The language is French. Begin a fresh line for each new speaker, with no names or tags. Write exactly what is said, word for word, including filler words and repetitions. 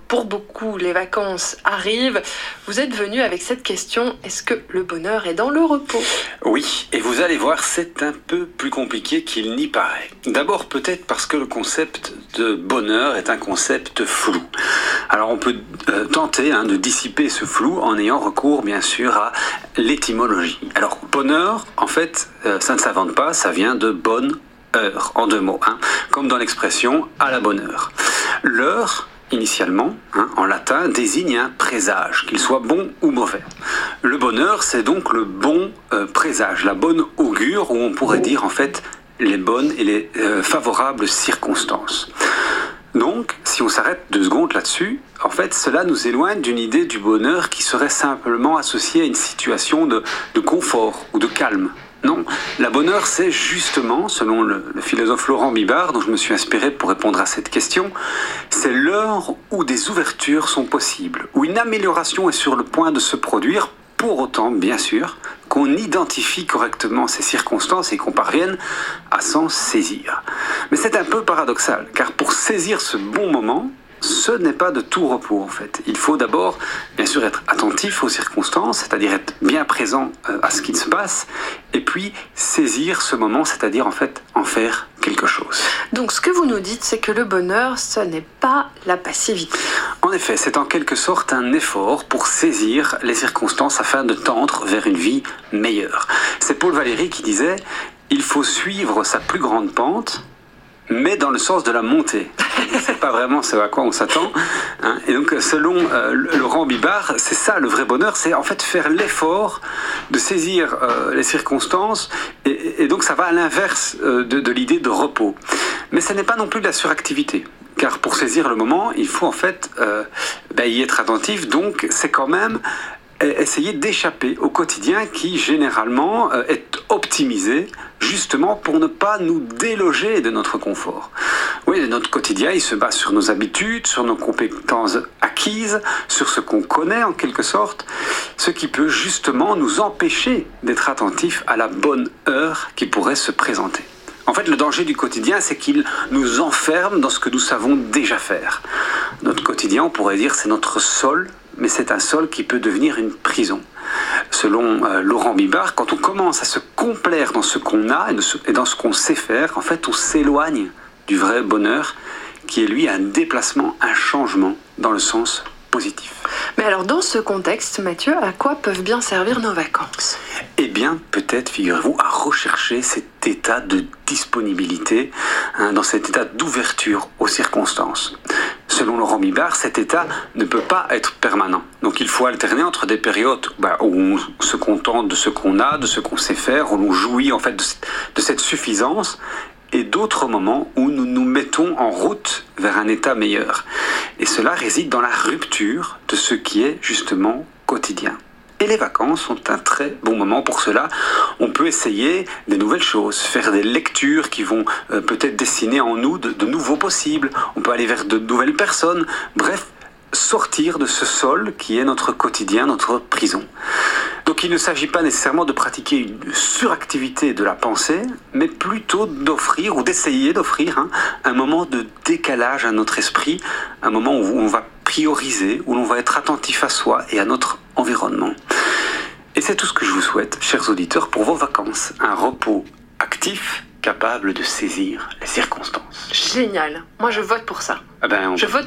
pour beaucoup, les vacances arrivent. Vous êtes venu avec cette question, est-ce que le bonheur est dans le repos ?
Oui, et vous allez voir, c'est un peu plus compliqué qu'il n'y paraît. D'abord peut-être parce que le concept de bonheur est un concept flou. Alors on peut euh, tenter hein, de dissiper ce flou en ayant recours bien sûr à l'étymologie. Alors bonheur, en fait, euh, ça ne s'invente pas, ça vient de bonne heure, en deux mots, hein, comme dans l'expression à la bonne heure. L'heure, initialement, hein, en latin, désigne un présage, qu'il soit bon ou mauvais. Le bonheur, c'est donc le bon euh, présage, la bonne augure, où on pourrait dire en fait les bonnes et les euh, favorables circonstances. Donc, si on s'arrête deux secondes là-dessus, en fait, cela nous éloigne d'une idée du bonheur qui serait simplement associée à une situation de, de confort ou de calme. Non, la bonheur, c'est justement, selon le, le philosophe Laurent Bibard, dont je me suis inspiré pour répondre à cette question, c'est l'heure où des ouvertures sont possibles, où une amélioration est sur le point de se produire, pour autant, bien sûr, qu'on identifie correctement ces circonstances et qu'on parvienne à s'en saisir. Mais c'est un peu paradoxal, car pour saisir ce bon moment, ce n'est pas de tout repos en fait. Il faut d'abord, bien sûr, être attentif aux circonstances, c'est-à-dire être bien présent à ce qui se passe, et puis saisir ce moment, c'est-à-dire en fait en faire quelque chose.
Donc ce que vous nous dites, c'est que le bonheur, ce n'est pas la passivité.
En effet, c'est en quelque sorte un effort pour saisir les circonstances afin de tendre vers une vie meilleure. C'est Paul Valéry qui disait « Il faut suivre sa plus grande pente », mais dans le sens de la montée. C'est pas vraiment ce à quoi on s'attend. Hein. Et donc, selon euh, Laurent Bibard, c'est ça le vrai bonheur, c'est en fait faire l'effort de saisir euh, les circonstances, et, et donc ça va à l'inverse euh, de, de l'idée de repos. Mais ce n'est pas non plus de la suractivité. Car pour saisir le moment, il faut en fait euh, ben, y être attentif, donc c'est quand même essayer d'échapper au quotidien qui généralement euh, est optimisé justement pour ne pas nous déloger de notre confort. Oui, notre quotidien, il se base sur nos habitudes, sur nos compétences acquises, sur ce qu'on connaît en quelque sorte, ce qui peut justement nous empêcher d'être attentifs à la bonne heure qui pourrait se présenter. En fait, le danger du quotidien, c'est qu'il nous enferme dans ce que nous savons déjà faire. Notre quotidien, on pourrait dire, c'est notre sol, mais c'est un sol qui peut devenir une prison. Selon euh, Laurent Bibard, quand on commence à se complaire dans ce qu'on a et dans ce qu'on sait faire, en fait, on s'éloigne du vrai bonheur, qui est lui un déplacement, un changement dans le sens positif.
Mais alors, dans ce contexte, Mathieu, à quoi peuvent bien servir nos vacances ?
Eh bien, peut-être, figurez-vous, à rechercher cet état de disponibilité, hein, dans cet état d'ouverture aux circonstances. Selon Laurent Bibard, cet état ne peut pas être permanent. Donc il faut alterner entre des périodes bah, où on se contente de ce qu'on a, de ce qu'on sait faire, où l'on jouit en fait de, de cette suffisance, et d'autres moments où nous nous mettons en route vers un état meilleur. Et cela réside dans la rupture de ce qui est justement quotidien. Et les vacances sont un très bon moment pour cela. On peut essayer des nouvelles choses, faire des lectures qui vont euh, peut-être dessiner en nous de, de nouveaux possibles. On peut aller vers de nouvelles personnes. Bref, sortir de ce sol qui est notre quotidien, notre prison. Donc il ne s'agit pas nécessairement de pratiquer une suractivité de la pensée, mais plutôt d'offrir ou d'essayer d'offrir hein, un moment de décalage à notre esprit, un moment où on va prioriser, où l'on va être attentif à soi et à notre environnement. Et c'est tout ce que je vous souhaite, chers auditeurs, pour vos vacances. Un repos actif, capable de saisir les circonstances.
Génial. Moi, je vote pour ça.
Ah ben, on...
Je vote